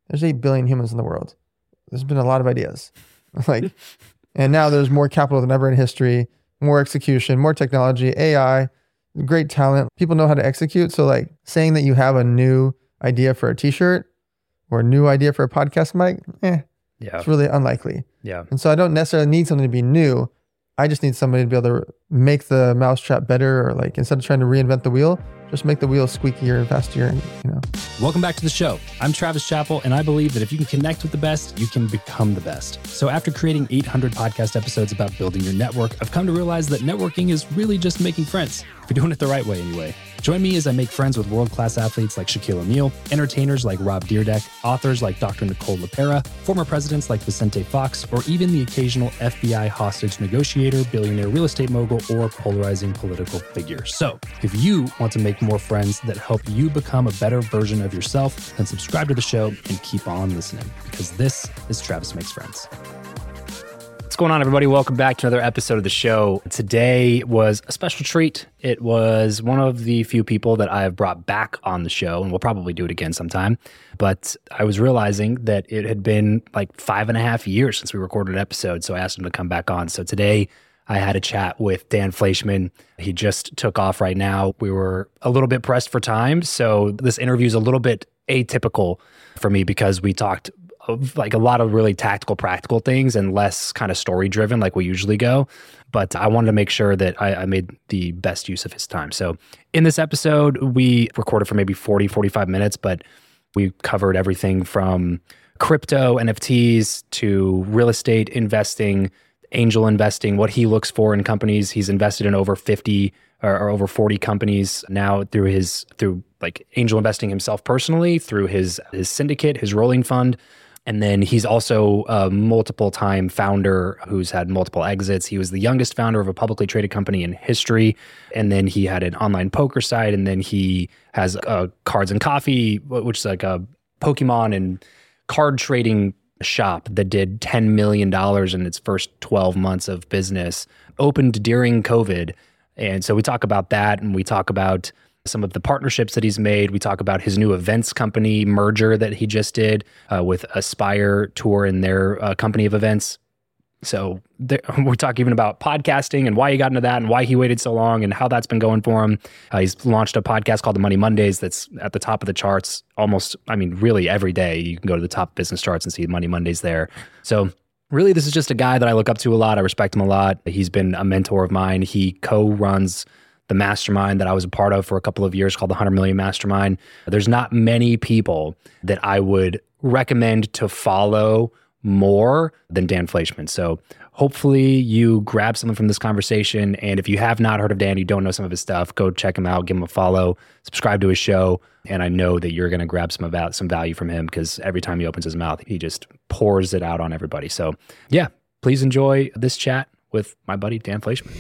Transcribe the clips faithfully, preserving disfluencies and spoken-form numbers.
there's eight billion humans in the world. There's been a lot of ideas. like, and now there's more capital than ever in history, more execution, more technology, A I, great talent. People know how to execute. So like saying that you have a new idea for a t-shirt or a new idea for a podcast mic, eh, yeah. it's really unlikely. Yeah. And so I don't necessarily need something to be new. I just need somebody to be able to make the mousetrap better, or like instead of trying to reinvent the wheel, just make the wheel squeakier and faster, and you know. Welcome back to the show. I'm Travis Chappell, and I believe that if you can connect with the best, you can become the best. So after creating eight hundred podcast episodes about building your network, I've come to realize that networking is really just making friends. If you're doing it the right way anyway. Join me as I make friends with world-class athletes like Shaquille O'Neal, entertainers like Rob Dyrdek, authors like Doctor Nicole LePera, former presidents like Vicente Fox, or even the occasional F B I hostage negotiator, billionaire real estate mogul, or polarizing political figure. So if you want to make more friends that help you become a better version of yourself, then subscribe to the show and keep on listening, because this is Travis Makes Friends. What's going on, everybody? Welcome back to another episode of the show. Today was a special treat. It was one of the few people that I have brought back on the show, and we'll probably do it again sometime. But I was realizing that it had been like five and a half years since we recorded an episode, so I asked him to come back on. So today I had a chat with Dan Fleischman. He just took off right now. We were a little bit pressed for time, so this interview is a little bit atypical for me because we talked of like a lot of really tactical, practical things and less kind of story driven like we usually go. But I wanted to make sure that I, I made the best use of his time. So in this episode, we recorded for maybe forty, forty-five minutes, but we covered everything from crypto, N F Ts to real estate investing, angel investing, what he looks for in companies. He's invested in over fifty or, or over forty companies now through his, through like angel investing himself personally, through his, his syndicate, his rolling fund. And then he's also a multiple time founder who's had multiple exits. He was the youngest founder of a publicly traded company in history. And then he had an online poker site. And then he has a Cards and Coffee, which is like a Pokemon and card trading shop that did ten million dollars in its first twelve months of business, opened during COVID. And so we talk about that, and we talk about some of the partnerships that he's made. We talk about his new events company merger that he just did uh, with Aspire Tour and their uh, company of events. So there, we talk even about podcasting and why he got into that and why he waited so long and how that's been going for him. Uh, he's launched a podcast called The Money Mondays that's at the top of the charts almost, I mean, really every day. You can go to the top business charts and see Money Mondays there. So really, this is just a guy that I look up to a lot. I respect him a lot. He's been a mentor of mine. He co-runs the mastermind that I was a part of for a couple of years called the one hundred million Mastermind. There's not many people that I would recommend to follow more than Dan Fleischman. So hopefully you grab something from this conversation. And if you have not heard of Dan, you don't know some of his stuff, go check him out, give him a follow, subscribe to his show. And I know that you're going to grab some about some value from him because every time he opens his mouth, he just pours it out on everybody. So yeah, please enjoy this chat with my buddy, Dan Fleischman.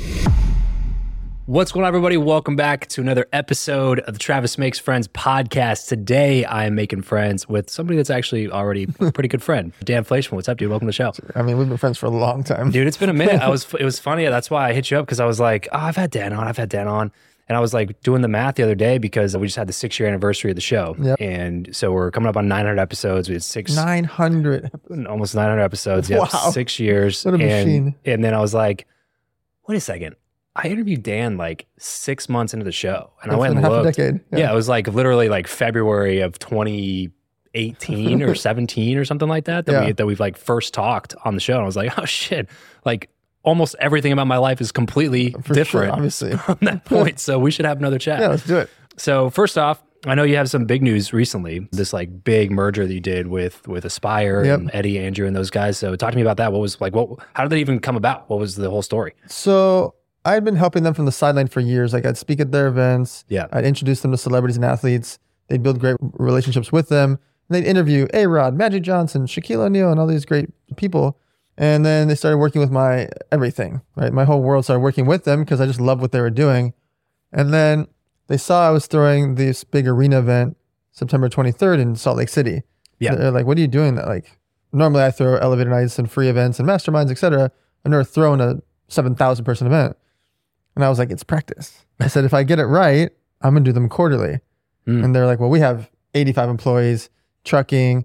What's going on, everybody? Welcome back to another episode of the Travis Makes Friends podcast. Today, I am making friends with somebody that's actually already a pretty good friend. Dan Fleischman, what's up, dude? Welcome to the show. I mean, we've been friends for a long time. Dude, it's been a minute. I was. It was funny. That's why I hit you up, because I was like, oh, I've had Dan on. I've had Dan on. And I was like doing the math the other day because we just had the six year anniversary of the show. Yep. And so we're coming up on nine hundred episodes. We had six. nine hundred. Almost nine hundred episodes. Yeah. Wow. Six years. What a and, machine. And then I was like, wait a second. I interviewed Dan like six months into the show, and That's I went and half looked. A decade. Yeah. yeah, it was like literally like February of twenty eighteen or seventeen or something like that that yeah. we that we've like first talked on the show. And I was like, oh shit, like almost everything about my life is completely For different, sure, obviously, from that point. So we should have another chat. Yeah, let's do it. So first off, I know you have some big news recently. This like big merger that you did with with Aspire Yep. and Eddie, Andrew, and those guys. So talk to me about that. What was like? What? How did that even come about? What was the whole story? So I'd been helping them from the sideline for years. Like I'd speak at their events. Yeah. I'd introduce them to celebrities and athletes. They'd build great relationships with them. And they'd interview A-Rod, Magic Johnson, Shaquille O'Neal, and all these great people. And then they started working with my everything, right? My whole world started working with them because I just loved what they were doing. And then they saw I was throwing this big arena event September twenty-third in Salt Lake City. Yeah. They're like, what are you doing? That like, normally I throw elevator nights and free events and masterminds, et cetera. I've never thrown a seven thousand person event. And I was like, it's practice. I said, if I get it right, I'm going to do them quarterly. Mm. And they're like, well, we have eighty-five employees, trucking,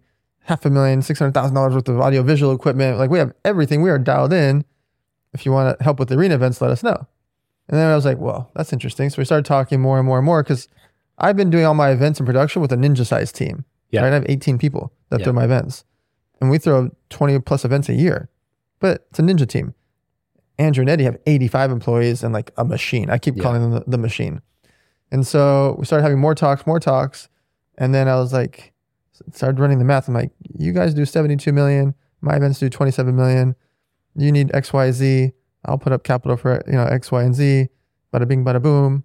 half a million, six hundred thousand dollars worth of audio visual equipment. Like we have everything. We are dialed in. If you want to help with the arena events, let us know. And then I was like, well, that's interesting. So we started talking more and more and more because I've been doing all my events and production with a ninja size team. Yeah. Right? I have eighteen people that Yeah. throw my events. And we throw twenty plus events a year. But it's a ninja team. Andrew and Eddie have eighty-five employees and like a machine. I keep Yeah. calling them the, the machine. And so we started having more talks, more talks. And then I was like, started running the math. I'm like, you guys do seventy-two million. My events do twenty-seven million. You need X, Y, Z. I'll put up capital for, you know, X, Y, and Z. Bada bing, bada boom.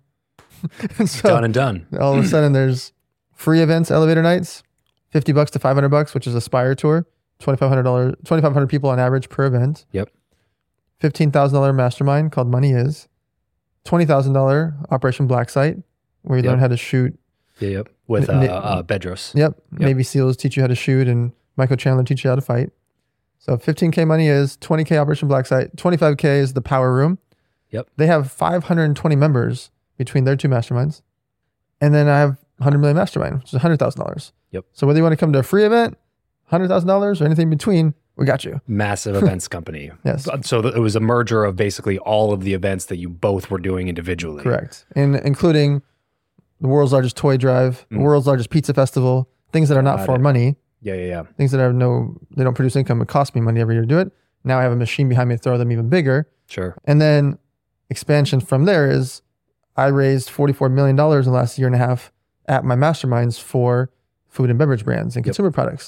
And so Done and done. all of a sudden there's free events, elevator nights, fifty bucks to five hundred bucks, which is a Spire tour, twenty-five hundred dollars, twenty-five hundred people on average per event. Yep. fifteen thousand dollars mastermind called Money Is, twenty thousand dollars Operation Black Site, where you Yep. learn how to shoot. Yeah, yep. With uh, N- uh, Bedros. Yep. Navy SEALs teach you how to shoot, and Michael Chandler teach you how to fight. So fifteen K Money Is, twenty K Operation Black Site, twenty-five K is the Power Room. Yep. They have five hundred twenty members between their two masterminds. And then I have one hundred million mastermind, which is one hundred thousand dollars. Yep. So whether you want to come to a free event, one hundred thousand dollars, or anything in between, we got you. Massive events company. Yes. So th- it was a merger of basically all of the events that you both were doing individually. Correct. And including the world's largest toy drive, the Mm. world's largest pizza festival, things that are not Got for it. money, Yeah, yeah, yeah. things that have no, they don't produce income. It costs me money every year to do it. Now I have a machine behind me to throw them even bigger. Sure. And then expansion from there is I raised forty-four million dollars in the last year and a half at my masterminds for food and beverage brands and Yep. consumer products.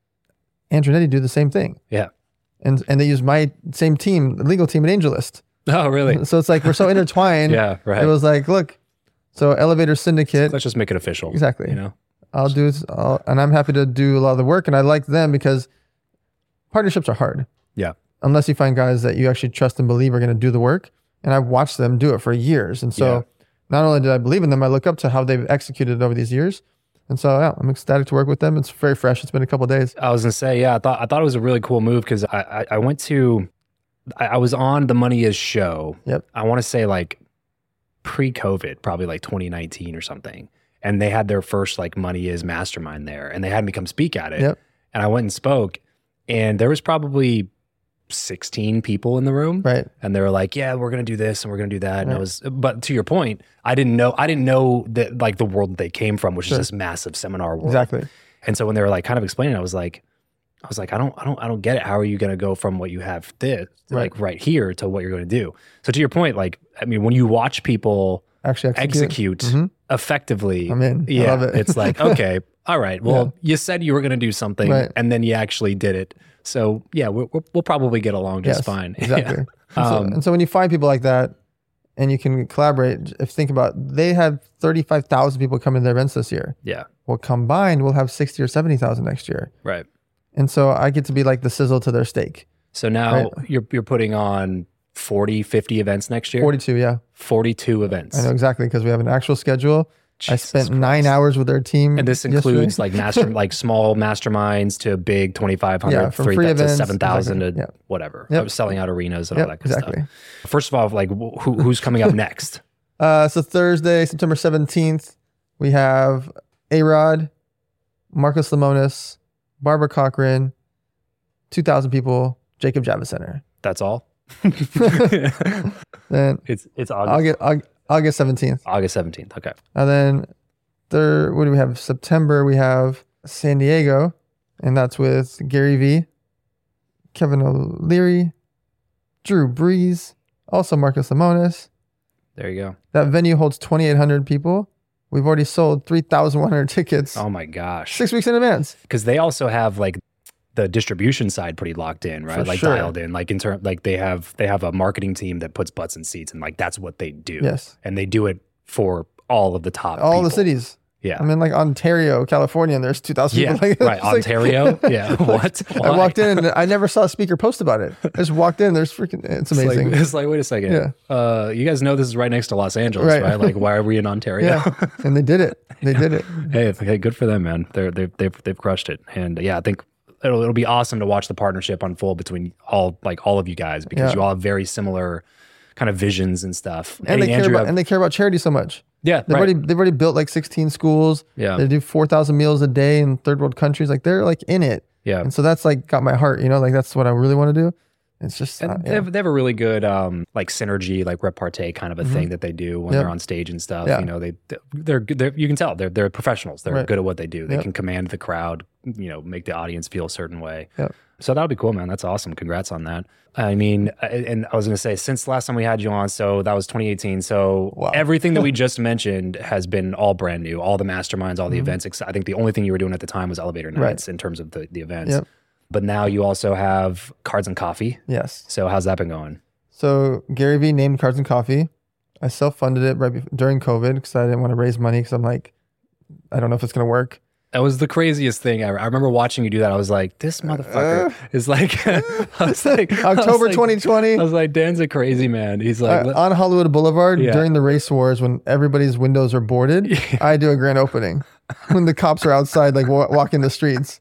Andrew and Eddie do the same thing. Yeah. And and they use my same team, the legal team at AngelList. Oh, really? So it's like we're so intertwined. Yeah, right. It was like, look, so Elevator Syndicate. Let's just make it official. Exactly. You know? I'll do it, I'll, and I'm happy to do a lot of the work. And I like them because partnerships are hard. Yeah. Unless you find guys that you actually trust and believe are going to do the work. And I've watched them do it for years. And so Yeah. not only did I believe in them, I look up to how they've executed over these years. And so yeah, I'm ecstatic to work with them. It's very fresh. It's been a couple of days. I was gonna say, yeah, I thought I thought it was a really cool move because I, I I went to I, I was on the Money Is show. Yep. I want to say like pre-COVID, probably like twenty nineteen or something. And they had their first like Money Is mastermind there, and they had me come speak at it. Yep. And I went and spoke, and there was probably sixteen people in the room. Right. And they were like, yeah, we're going to do this and we're going to do that. And I Right. was, but to your point, I didn't know, I didn't know that like the world that they came from, which Sure. is this massive seminar world. Exactly. And so when they were like kind of explaining, I was like, I was like, I don't, I don't, I don't get it. How are you going to go from what you have this, Right. like right here to what you're going to do? So to your point, like, I mean, when you watch people Actually execute. execute Mhm. effectively, I'm in. I yeah, love it. it's like, okay, all right. Well, you said you were going to do something Right. and then you actually did it. So yeah, we'll, we'll we'll probably get along just Yes, fine. Exactly. Yeah. And, so, Um, and so when you find people like that and you can collaborate, if think about, they had thirty-five thousand people come to their events this year. Yeah. Well, combined, we'll have sixty or seventy thousand next year. Right. And so I get to be like the sizzle to their steak. So now Right. you're you're putting on forty, fifty events next year? forty-two, yeah. forty-two events. I know exactly because we have an actual schedule. I Jesus spent Christ. nine hours with their team. And this yesterday. includes like master, like small masterminds to big twenty-five hundred, Yeah, from three free to events, seven thousand exactly. to Yep. whatever. Yep. I was selling out arenas and all Yep, that kind exactly. of stuff. First of all, like wh- who, who's coming up next? Uh, so Thursday, September seventeenth, we have A-Rod, Marcus Lemonis, Barbara Cochran, two thousand people, Jacob Javits Center. That's all. Then it's it's August August, August, August seventeenth. August seventeenth. Okay. And then third, what do we have? September, we have San Diego, and that's with Gary Vee, Kevin O'Leary, Drew Brees, also Marcus Lemonis. There you go. That venue holds twenty-eight hundred people. We've already sold three thousand one hundred tickets Oh my gosh. six weeks in advance. Because they also have like the distribution side pretty locked in, right? For like sure. dialed in. Like in term, like they have they have a marketing team that puts butts in seats, and like that's what they do. Yes. And they do it for all of the top All the people. cities. Yeah. I'm in like Ontario, California, and there's two thousand Yeah, people. Like, right. it's like- Ontario. Yeah. What? I Why? walked in and I never saw a speaker post about it. I just walked in. There's freaking, it's It's like, amazing. it's like, wait a second. Yeah. Uh, you guys know this is right next to Los Angeles, right? Right. Like, why are we in Ontario? Yeah. And they did it. They did it. hey, hey, good for them, man. They're they've they've they've crushed it. And yeah, I think it'll it'll be awesome to watch the partnership unfold between all like all of you guys because Yeah. you all have very similar kind of visions and stuff. And they Hey, care Andrew, about have- and they care about charity so much. yeah, They've right. already they've already built like sixteen schools. Yeah. They do four thousand meals a day in third world countries. Like they're like in it. Yeah. And so that's like got my heart, you know, like that's what I really want to do. It's just, And uh, they, yeah. have, they have a really good um, like synergy, like repartee kind of a Mhm. thing that they do when Yep. they're on stage and stuff. Yeah. You know, they they're good. They're, you can tell they're they're professionals. They're Right. good at what they do. They Yep. can command the crowd. You know, make the audience feel a certain way. Yep. So that would be cool, man. That's awesome. Congrats on that. I mean, I- and I was going to say, since the last time we had you on, so that was twenty eighteen. So Wow. everything that we just mentioned has been all brand new. All the masterminds, all the Mhm. events. ex- I think the only thing you were doing at the time was elevator Right. nights in terms of the, the events. Yep. But now you also have Cards and Coffee. Yes. So how's that been going? So Gary Vee named Cards and Coffee. I self-funded it right before, during COVID because I didn't want to raise money because I'm like, I don't know if it's going to work. That was the craziest thing ever. I remember watching you do that. I was like, this motherfucker Uh, is like, I was like, I was October like- twenty twenty. I was like, Dan's a crazy man. He's like, Uh, on Hollywood Boulevard Yeah. during the race wars when everybody's windows are boarded, Yeah. I do a grand opening when the cops are outside like wa- walking the streets.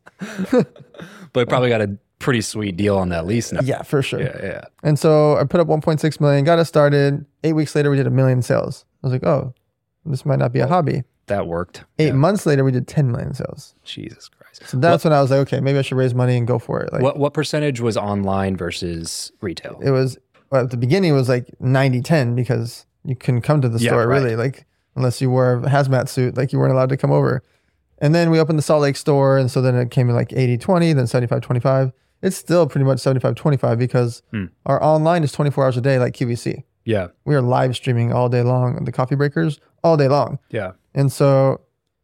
but probably got a pretty sweet deal on that lease now. Yeah, for sure. Yeah, yeah. And so I put up one point six million, got us started. Eight weeks later, we did a million sales. I was like, oh, this might not be a hobby. That worked. Eight Yeah. months later, we did ten million sales. Jesus Christ. So that's when I was like, okay, maybe I should raise money and go for it. Like What what percentage was online versus retail? it was well, at the beginning, it was like ninety ten because you couldn't come to the Yeah, store right. really, like unless you wore a hazmat suit, like you weren't allowed to come over. And then we opened the Salt Lake store. And so then it came in like eighty twenty, then seventy-five twenty-five. It's still pretty much seventy-five twenty-five because Hmm. our online is twenty-four hours a day, like Q V C. Yeah, We are live streaming all day long, the coffee breakers all day long. yeah. And so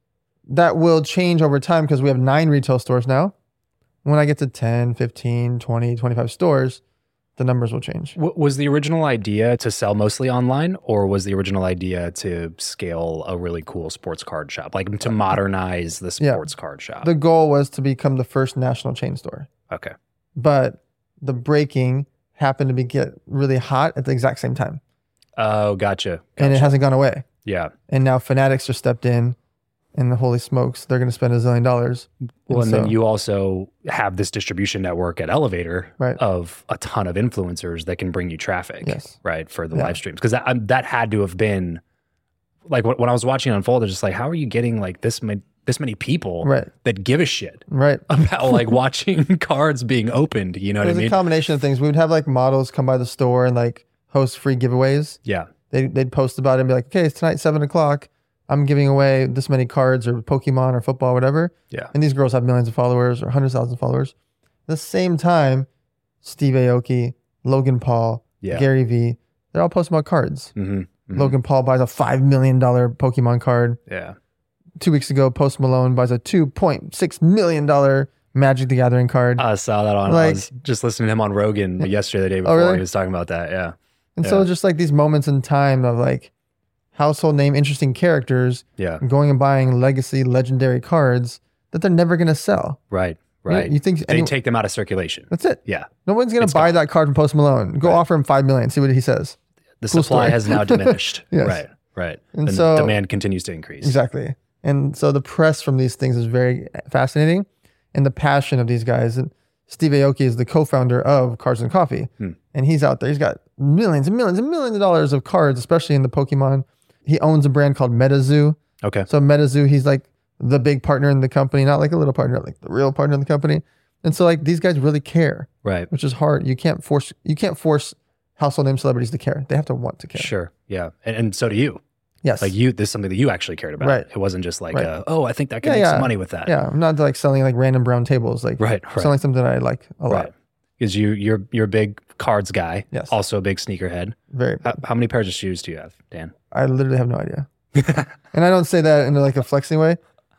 that will change over time because we have nine retail stores now. When I get to ten, fifteen, twenty, twenty-five stores, the numbers will change. W- was the original idea to sell mostly online, or was the original idea to scale a really cool sports card shop, like to modernize the Yeah. sports card shop? The goal was to become the first national chain store. okay. But the breaking happened to be get really hot at the exact same time. Oh, gotcha. And it Gotcha. hasn't gone away. Yeah. And now Fanatics just stepped in and the holy smokes, they're going to spend a zillion dollars. Well, and And then so- you also have this distribution network at Elevator Right. of a ton of influencers that can bring you traffic, Yes. right, for the Yeah. live streams. Because that um, that had to have been like when, when I was watching it unfold, I was just like, how are you getting like this many this many people Right. that give a shit Right. about like watching cards being opened? You know It what I was a mean? combination of things. We would have like models come by the store and like host free giveaways. Yeah, They, they'd post about it and be like, okay, it's tonight, seven o'clock. I'm giving away this many cards or Pokemon or football, whatever. yeah, And these girls have millions of followers or hundreds of thousands of followers. At the same time, Steve Aoki, Logan Paul, yeah. Gary Vee, they're all posting about cards. hmm Logan Paul buys a five million dollars Pokemon card. Yeah, Two weeks ago, Post Malone buys a two point six million dollars Magic the Gathering card. I saw that on. I Like- was just listening to him on Rogan yesterday, the day before. really? He was talking about that. Yeah, and so yeah. just like these moments in time of like household name, interesting characters yeah, going and buying legacy, legendary cards that they're never going to sell. right, You know, right. You think they any- take them out of circulation. that's it. Yeah, No one's going It's to buy gone. that card from Post Malone. Go Right. offer him five million. See what he says. the Cool supply story. has now diminished. Yes. Right, right. And the so- demand continues to increase. Exactly. And so the press from these things is very fascinating, and the passion of these guys. And Steve Aoki is the co-founder of Cards and Coffee, Hmm. and he's out there. He's got millions and millions and millions of dollars of cards, especially in the Pokemon. He owns a brand called MetaZoo. Okay. So MetaZoo, he's like the big partner in the company, not like a little partner, like the real partner in the company. And so like these guys really care, Right. which is hard. You can't force you can't force household name celebrities to care. They have to want to care. Sure. Yeah. And, and so do you. Yes. Like you, this is something that you actually cared about. Right. It wasn't just like, Right. uh, oh, I think I can Yeah, make yeah. some money with that. Yeah, I'm not like selling like random brown tables. Like Right. Right. selling something that I like a lot. Right. Because you, you're you're a big cards guy. Yes. Also a big sneakerhead. Very. How, how many pairs of shoes do you have, Dan? I literally have no idea. And I don't say that in like a flexing way.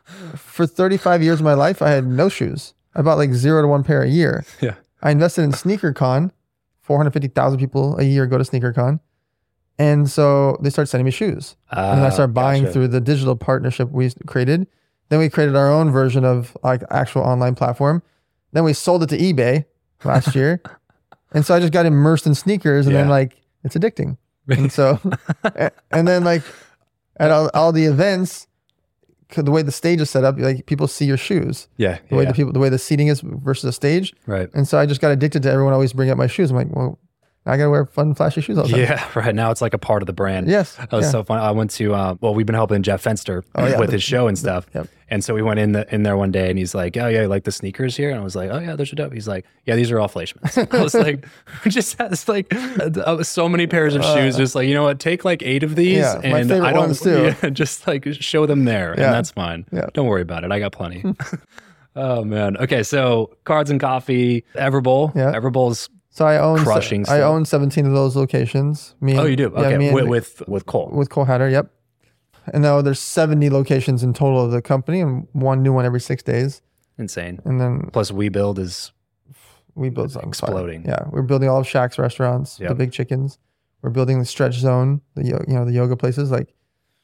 For thirty-five years of my life, I had no shoes. I bought like zero to one pair a year. Yeah. I invested in SneakerCon. four hundred fifty thousand people a year go to SneakerCon. And so they started sending me shoes. and then I started buying through the digital partnership we created. Then we created our own version of like actual online platform. Then we sold it to eBay last year. And so I just got immersed in sneakers and then Yeah. like it's addicting. And so, a- and then like at all, all the events, 'cause the way the stage is set up, like people see your shoes, Yeah. the way yeah. the people, the way the seating is versus the stage. Right. And so I just got addicted to everyone always bring up my shoes. I'm like, well, I got to wear fun, flashy shoes all the time. Yeah, right. Now it's like a part of the brand. Yes. That was yeah. so fun. I went to, uh, well, we've been helping Jeff Fenster Oh, yeah. with The- his show and stuff. Yep. And so we went in the, in there one day and he's like, oh yeah, you like the sneakers here? And I was like, oh yeah, those are dope. He's like, yeah, these are all Fleischmann's. I was like, just has like uh, so many pairs of shoes. Just like, you know what, take like eight of these Yeah, my and favorite I don't, ones too. yeah, just like show them there Yeah. and that's fine. Yeah. Don't worry about it. I got plenty. Oh man. Okay. So Cards and Coffee, Everbowl. Yeah. Everbowl's So I own Crushing I stuff. own seventeen of those locations. Me and, Oh, you do? yeah, Okay. me and- with, with with Cole. with Cole Hatter, yep. And now there's seventy locations in total of the company and one new one every six days. Insane. And then Plus We Build is we build something exploding. Yeah, we're building all of Shaq's restaurants, Yep. the big chickens. We're building the stretch zone, the yo- you know the yoga places. Like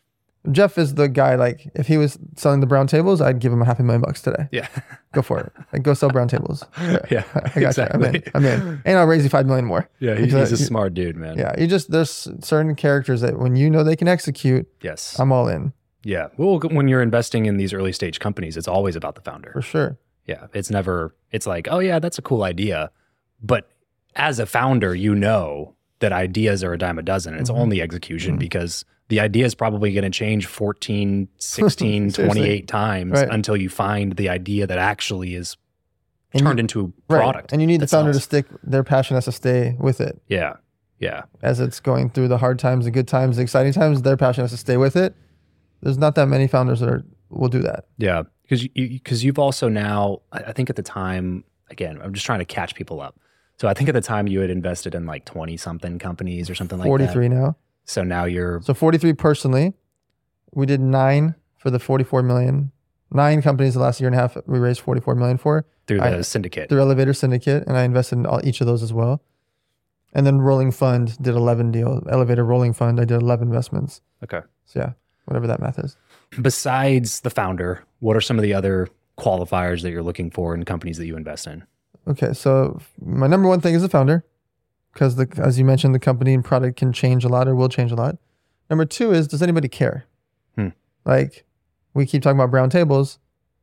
Jeff is the guy. Like if he was selling the brown tables, I'd give him a half a million bucks today. Yeah. Go for it. Like go sell brown tables. Yeah. I got exactly. you. I'm in. I'm in. And I'll raise you five million more. Yeah. He, Because, he's a you- smart dude, man. Yeah, you just there's certain characters that when you know they can execute, Yes. I'm all in yeah. Well, when you're investing in these early stage companies, it's always about the founder. for sure. Yeah. It's never, it's like, oh, yeah, that's a cool idea. But as a founder, you know that ideas are a dime a dozen and it's Mhm. only execution Mhm. because the idea is probably going to change fourteen, sixteen, Seriously. twenty-eight times Right. until you find the idea that actually is And turned you, into a right. product. And you need the that founder sells. to stick. Their passion has to stay with it Yeah. Yeah. as it's going through the hard times, the good times, the exciting times. Their passion has to stay with it. There's not that many founders that are, will do that. Yeah, because you because you've also now, I I think at the time, again, I'm just trying to catch people up. So I think at the time you had invested in like twenty something companies or something like forty-three that. now. So now you're So forty-three personally. We did nine for the forty-four million. Nine companies the last year and a half we raised forty-four million for through the I- syndicate. through Elevator Syndicate, and I invested in all, each of those as well. And then Rolling Fund did eleven deals. Elevator Rolling Fund, I did eleven investments. Okay. So yeah, whatever that math is. Besides the founder, what are some of the other qualifiers that you're looking for in companies that you invest in? Okay, so my number one thing is the founder, because the as you mentioned, the company and product can change a lot or will change a lot. Number two is, does anybody care? Hmm. Like we keep talking about brown tables.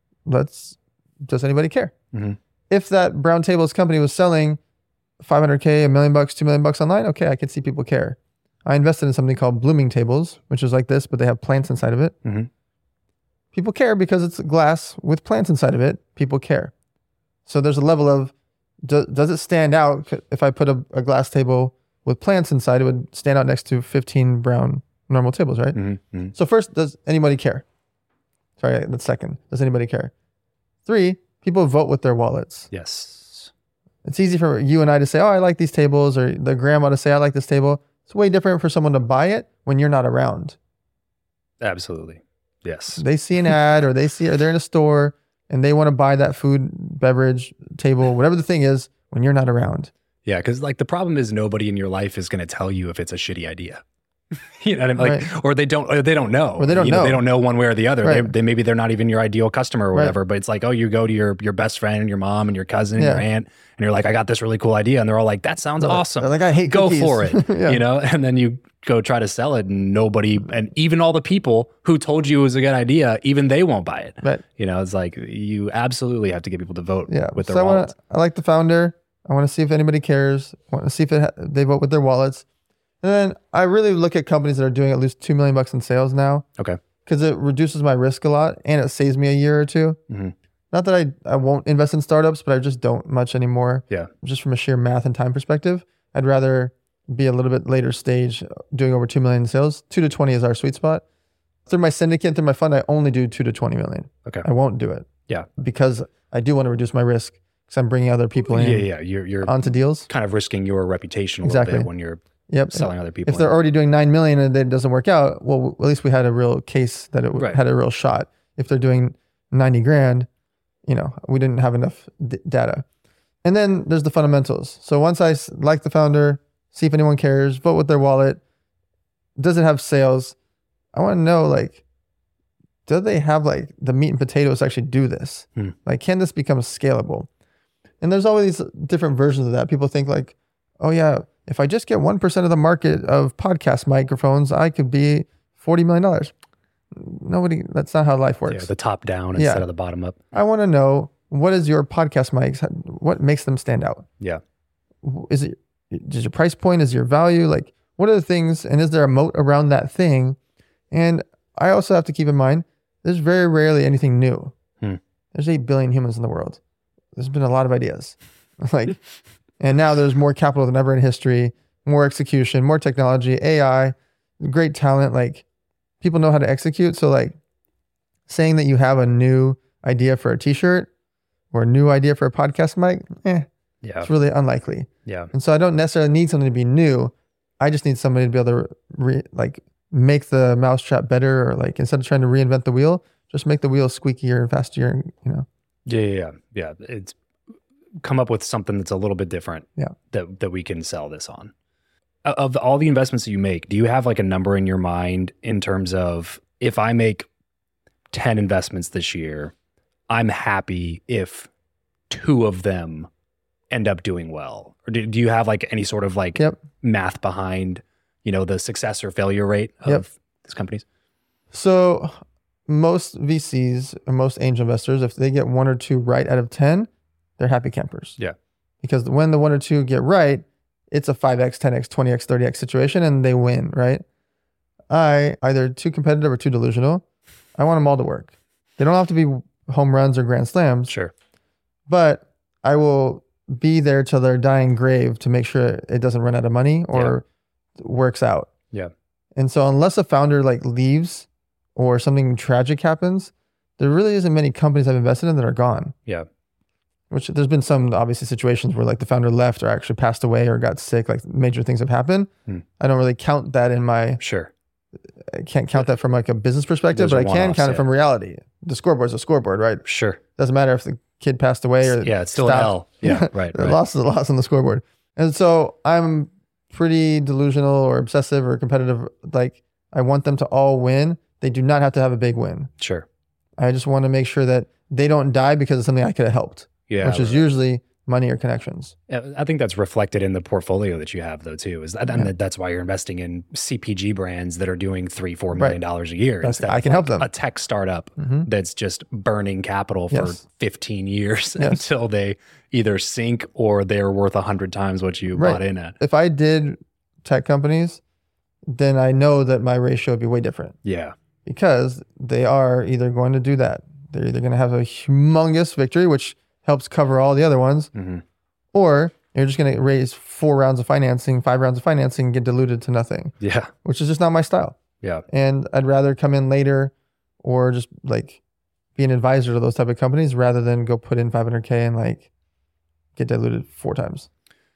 Let's does anybody care? Mhm. If that brown tables company was selling five hundred K, a million bucks, two million bucks online, okay, I could see people care. I invested in something called Blooming Tables, which is like this, but they have plants inside of it. Mhm. People care because it's glass with plants inside of it. People care. So there's a level of, do, does it stand out? If I put a, a glass table with plants inside, it would stand out next to fifteen brown normal tables, right? Mhm. Mhm. So first, does anybody care? Sorry, that's second. Does anybody care? Three, people vote with their wallets. Yes. It's easy for you and I to say, oh, I like these tables, or the grandma to say, I like this table. It's way different for someone to buy it when you're not around. Absolutely. Yes. They see an ad or they see, or they're in a store and they want to buy that food, beverage, table, whatever the thing is, when you're not around. Yeah, because like the problem is nobody in your life is going to tell you if it's a shitty idea. You know what I mean? Like, Right. or they don't, or they don't know, Or they don't You know. They don't know one way or the other. They, Right. they maybe they're not even your ideal customer or Right. whatever. But it's like, oh, you go to your your best friend and your mom and your cousin and Yeah. your aunt, and you're like, I got this really cool idea, and they're all like, that sounds They're like- awesome. they're like, I hate go cookies. for it. Yeah. You know, and then you go try to sell it, and nobody, and even all the people who told you it was a good idea, even they won't buy it. Right. You know, it's like you absolutely have to get people to vote Yeah. with their so I, wanna, wallets. I like the founder. I want to see if anybody cares. I want to see if it ha- they vote with their wallets. And then I really look at companies that are doing at least two million bucks in sales now. Okay. Because it reduces my risk a lot and it saves me a year or two. Mhm. Not that I, I won't invest in startups, but I just don't much anymore. Yeah. Just from a sheer math and time perspective, I'd rather be a little bit later stage doing over two million in sales. Two to twenty is our sweet spot. Through my syndicate, through my fund, I only do two to twenty million. Okay. I won't do it. Yeah. Because I do want to reduce my risk because I'm bringing other people in Yeah, yeah. You're you're onto deals. kind of risking your reputation a Exactly. little bit when you're Yep. selling other people. If they're already doing nine million and it doesn't work out, well, at least we had a real case that it w- Right. had a real shot. If they're doing ninety grand, you know, we didn't have enough d- data. And then there's the fundamentals. So once I s- like the founder, see if anyone cares, vote with their wallet. Does it have sales? I want to know, like, do they have like the meat and potatoes to actually do this? Hmm. Like, can this become scalable? And there's always different versions of that. People think like, oh yeah, if I just get one percent of the market of podcast microphones, I could be forty million dollars. Nobody, that's not how life works. yeah, the top down Yeah. instead of the bottom up. I want to know, what is your podcast mics? What makes them stand out? Yeah. Is it Is your price point? Is your value? Like, what are the things? And is there a moat around that thing? And I also have to keep in mind, there's very rarely anything new. Hmm. There's eight billion humans in the world. There's been a lot of ideas. like, and now there's more capital than ever in history, more execution, more technology, A I, great talent. Like, people know how to execute. So like saying that you have a new idea for a t-shirt or a new idea for a podcast mic, eh, Yeah. it's really unlikely. Yeah. And so I don't necessarily need something to be new. I just need somebody to be able to re, like make the mousetrap better, or like instead of trying to reinvent the wheel, just make the wheel squeakier and faster. And, you know. Yeah, yeah, yeah. Yeah. It's come up with something that's a little bit different. Yeah. That that we can sell this on. Of the, all the investments that you make, do you have like a number in your mind in terms of, if I make ten investments this year, I'm happy if two of them end up doing well? Or do, do you have like any sort of like Yep. math behind, you know, the success or failure rate of Yep. these companies? So most V Cs or most angel investors, if they get one or two right out of ten, they're happy campers. Yeah. Because when the one or two get right, it's a five X, ten X, twenty X, thirty X situation, and they win, right? I either too competitive or too delusional. I want them all to work. They don't have to be home runs or grand slams, Sure. but I will be there till their dying grave to make sure it doesn't run out of money or works out. Yeah. And so unless a founder like leaves or something tragic happens, there really isn't many companies I've invested in that are gone. Yeah. Which there's been some obviously situations where like the founder left or actually passed away or got sick, like major things have happened. Hmm. I don't really count that in my, Sure. I can't count that from like a business perspective, Those are but I can one-offs, count it yeah. from reality. The scoreboard's a scoreboard, right? Sure. Doesn't matter if the kid passed away or Yeah, it's still stopped. an L. Yeah, right. The right. loss is a loss on the scoreboard. And so I'm pretty delusional or obsessive or competitive. Like, I want them to all win. They do not have to have a big win. Sure. I just want to make sure that they don't die because of something I could have helped, Yeah. which is usually money or connections. Yeah, I think that's reflected in the portfolio that you have, though, too. Is that, and Yeah. that's why you're investing in C P G brands that are doing three, four million dollars a year. That's- instead I of can help like them. A tech startup Mhm. that's just burning capital for Yes. fifteen years Yes. until they either sink or they're worth a hundred times what you Right. bought in at. If I did tech companies, then I know that my ratio would be way different Yeah. because they are either going to do that. They're either going to have a humongous victory, which helps cover all the other ones, hmm or you're just going to raise four rounds of financing, five rounds of financing, and get diluted to nothing, Yeah. which is just not my style. Yeah. And I'd rather come in later or just like be an advisor to those type of companies rather than go put in five hundred K and like get diluted four times.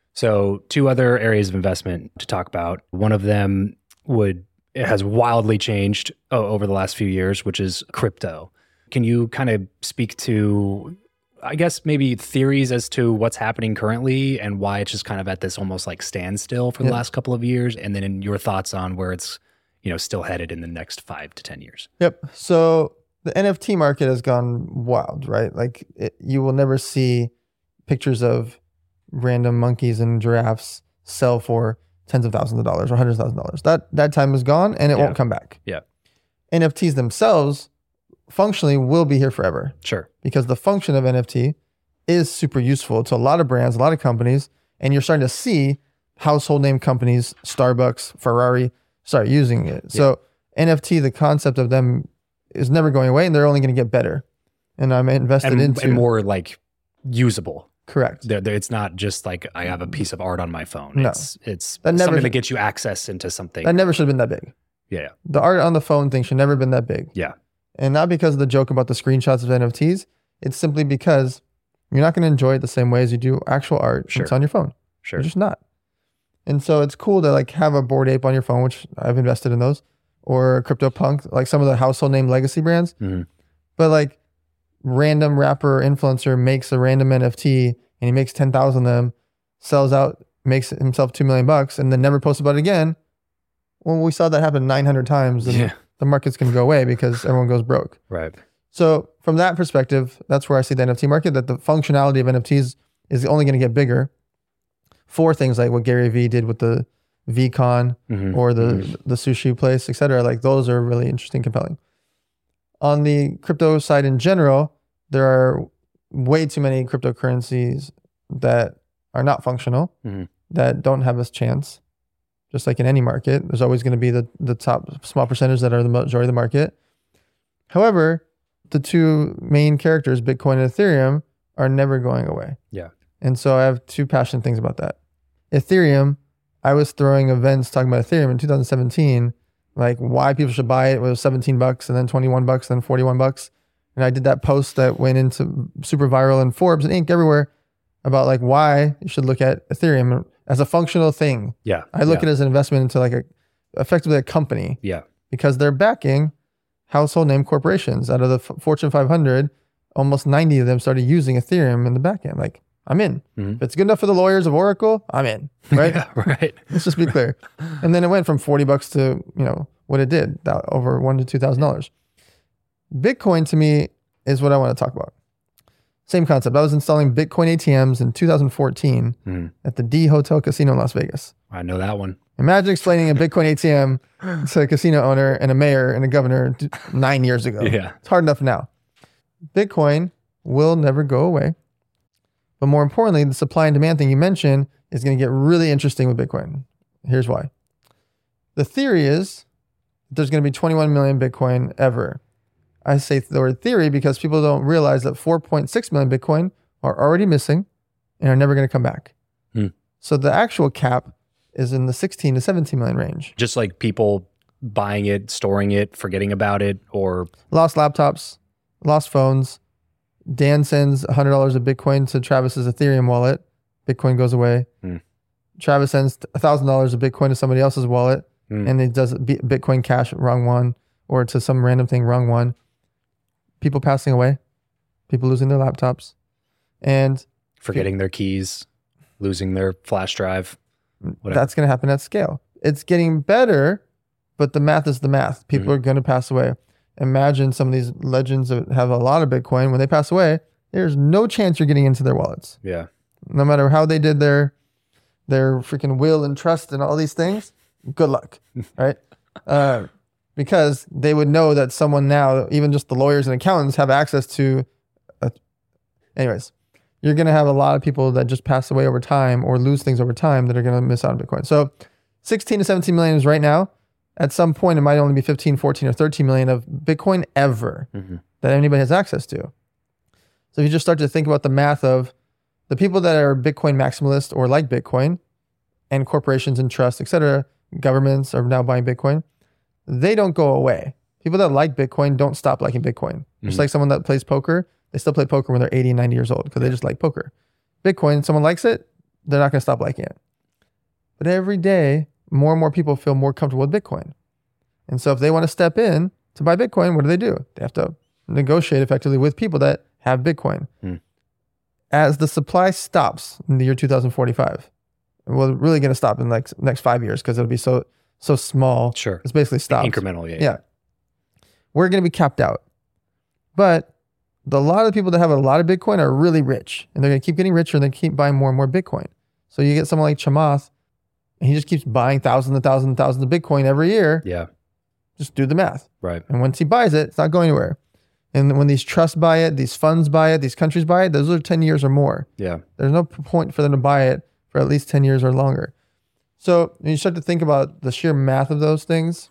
So two other areas of investment to talk about. One of them would it has wildly changed oh, over the last few years, which is crypto. Can you kind of speak to, I guess, maybe theories as to what's happening currently and why it's just kind of at this almost like standstill for the Yeah. last couple of years, and then in your thoughts on where it's, you know, still headed in the next five to ten years? Yep. So the N F T market has gone wild, right? Like it, you will never see pictures of random monkeys and giraffes sell for tens of thousands of dollars or hundreds of thousands of dollars. That that time is gone and it Yeah. won't come back. Yeah. N F Ts themselves functionally will be here forever Sure. because the function of N F T is super useful to a lot of brands, a lot of companies, and you're starting to see household name companies, Starbucks, Ferrari, start using it. So N F T, the concept of them is never going away and they're only going to get better. And I'm invested And, into and more like usable. correct. They're, they're- it's not just like I have a piece of art on my phone. No. It's it's That never something should- that gets you access into something. That never should have been that big. yeah. The art on the phone thing should never have been that big. Yeah. And not because of the joke about the screenshots of N F Ts. It's simply because you're not going to enjoy it the same way as you do actual art. Sure. It's on your phone. Sure. You're just not. And so it's cool to like have a Bored Ape on your phone, which I've invested in those, or CryptoPunk, like some of the household name legacy brands. Mhm. But like random rapper or influencer makes a random N F T and he makes ten thousand of them, sells out, makes himself two million bucks, and then never posts about it again. Well, we saw that happen nine hundred times and Yeah. the market's going to go away because everyone goes broke. Right. So from that perspective, that's where I see the N F T market, that the functionality of N F Ts is only going to get bigger for things like what Gary Vee did with the VCon Mhm. or the, Mhm. the sushi place, et cetera. Like those are really interesting, compelling. On the crypto side in general, there are way too many cryptocurrencies that are not functional. Mhm. that don't have a chance. Just like in any market, there's always going to be the, the top small percentage that are the majority of the market. However, the two main characters, Bitcoin and Ethereum, are never going away. Yeah. And so I have two passionate things about that. Ethereum, I was throwing events talking about Ethereum in two thousand seventeen, like why people should buy it. It was seventeen bucks and then twenty-one bucks, then forty-one bucks. And I did that post that went into super viral in Forbes and Inc everywhere about like why you should look at Ethereum as a functional thing. Yeah. I look yeah. at it as an investment into like a, effectively a company. Yeah. Because they're backing household name corporations. Out of the F- Fortune five hundred, almost ninety of them started using Ethereum in the back end. Like, I'm in. Mm-hmm. If it's good enough for the lawyers of Oracle, I'm in. Right? Yeah, right. Let's just be clear. And then it went from forty bucks to, you know, what it did, that over one to two thousand dollars. Bitcoin to me is what I want to talk about. Same concept. I was installing Bitcoin A T Ms in two thousand fourteen Mm. at the D Hotel Casino in Las Vegas. I know that one. Imagine explaining a Bitcoin A T M to a casino owner and a mayor and a governor d- nine years ago. Yeah. It's hard enough now. Bitcoin will never go away. But more importantly, the supply and demand thing you mentioned is going to get really interesting with Bitcoin. Here's why. The theory is there's going to be twenty-one million Bitcoin ever. I say the word theory because people don't realize that four point six million Bitcoin are already missing and are never going to come back. Hmm. So the actual cap is in the sixteen to seventeen million range. Just like people buying it, storing it, forgetting about it, or Lost laptops, lost phones. Dan sends one hundred dollars of Bitcoin to Travis's Ethereum wallet. Bitcoin goes away. Hmm. Travis sends one thousand dollars of Bitcoin to somebody else's wallet, Hmm. and it does B- Bitcoin Cash, wrong one, or to some random thing, wrong one. People passing away, people losing their laptops, and forgetting their keys, losing their flash drive. Whatever. that's going to happen at scale. It's getting better, but the math is the math. People Mhm. are going to pass away. Imagine some of these legends that have a lot of Bitcoin. When they pass away, there's no chance you're getting into their wallets. Yeah. No matter how they did their their freaking will and trust and all these things, good luck, right? Uh, because they would know that someone now, even just the lawyers and accountants, have access to. A, anyways, you're going to have a lot of people that just pass away over time or lose things over time that are going to miss out on Bitcoin. So sixteen to seventeen million is right now. At some point, it might only be fifteen, fourteen, or thirteen million of Bitcoin ever Mm-hmm. that anybody has access to. So if you just start to think about the math of the people that are Bitcoin maximalists or like Bitcoin, and corporations and trusts, et cetera, governments are now buying Bitcoin, they don't go away. People that like Bitcoin don't stop liking Bitcoin. Just Mhm. like someone that plays poker, they still play poker when they're eighty and ninety years old because they just like poker. Bitcoin, someone likes it, they're not going to stop liking it. But every day, more and more people feel more comfortable with Bitcoin. And so if they want to step in to buy Bitcoin, what do they do? They have to negotiate effectively with people that have Bitcoin. Hmm. As the supply stops in the year two thousand forty-five, well, really going to stop in like next five years because it'll be so so small. Sure. It's basically stopped. Incremental, yeah. Yeah. We're going to be capped out. But the, a lot of the people that have a lot of Bitcoin are really rich, and they're going to keep getting richer and they keep buying more and more Bitcoin. So you get someone like Chamath, and he just keeps buying thousands and thousands and thousands of Bitcoin every year. Yeah. Just do the math. Right. And once he buys it, it's not going anywhere. And when these trusts buy it, these funds buy it, these countries buy it, those are ten years or more. Yeah. There's no p- point for them to buy it for at least ten years or longer. So when you start to think about the sheer math of those things,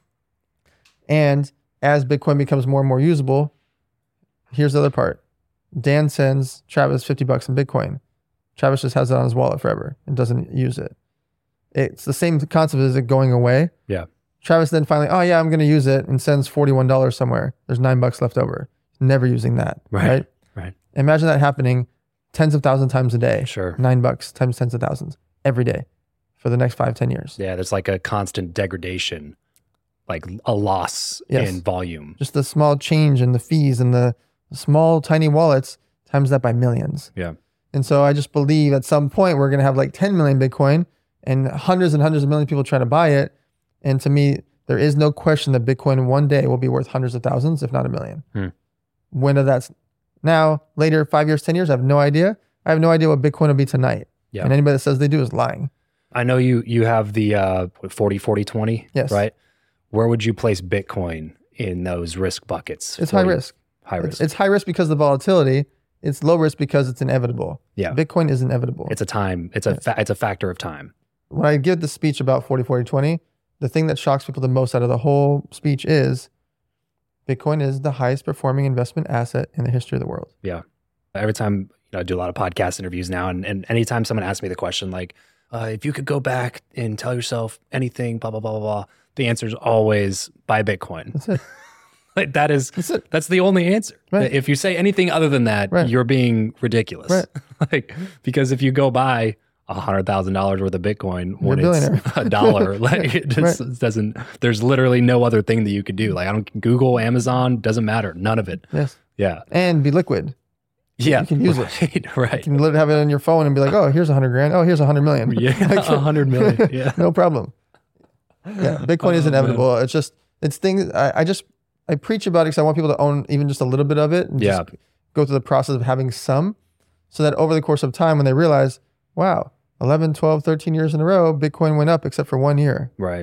and as Bitcoin becomes more and more usable, here's the other part. Dan sends Travis fifty bucks in Bitcoin. Travis just has it on his wallet forever and doesn't use it. It's the same concept as it going away. Yeah. Travis then finally, oh yeah, I'm going to use it, and sends forty-one dollars somewhere. There's nine bucks left over. Never using that. Right. Right. Right. Imagine that happening tens of thousands of times a day. Sure. Nine bucks times tens of thousands every day for the next five, ten years. Yeah. There's like a constant degradation, like a loss Yes. in volume. Just the small change in the fees and the small tiny wallets times that by millions. Yeah. And so I just believe at some point we're going to have like ten million Bitcoin and hundreds and hundreds of millions of people trying to buy it. And to me, there is no question that Bitcoin one day will be worth hundreds of thousands, if not a million. Hmm. When that's now, later, five years, ten years, I have no idea. I have no idea what Bitcoin will be tonight. Yeah. And anybody that says they do is lying. I know you you have the uh, forty, forty, twenty, Yes. right? Where would you place Bitcoin in those risk buckets? It's high forty risk. High It's, risk. it's high risk because of the volatility. It's low risk because it's inevitable. Yeah. Bitcoin is inevitable. It's a time. It's a fa- it's a factor of time. when I give the speech about forty, forty, twenty, the thing that shocks people the most out of the whole speech is Bitcoin is the highest performing investment asset in the history of the world. Yeah. Every time, you know, I do a lot of podcast interviews now, and, and anytime someone asks me the question, like, uh, if you could go back and tell yourself anything, blah, blah, blah, blah, blah, the answer is always buy Bitcoin. That's it. Like that is, That's it. that's the only answer. Right. If you say anything other than that, Right. you're being ridiculous. Right. Like, because if you go buy a hundred thousand dollars worth of Bitcoin You're when a it's billionaire. a dollar, like it just Right. doesn't, there's literally no other thing that you could do. Like I don't, Google, Amazon, doesn't matter. None of it. Yes. Yeah. And be liquid. Yeah. You can use it. Right. Right. You can literally have it on your phone and be like, oh, here's a hundred grand. Oh, here's a hundred million. Yeah. Like, A hundred million. Yeah. no problem. Yeah. Bitcoin is Oh, inevitable. It's just, it's things, I, I just, I preach about it because I want people to own even just a little bit of it and Yeah. just go through the process of having some so that over the course of time when they realize, wow, eleven, twelve, thirteen years in a row, Bitcoin went up except for one year. Right.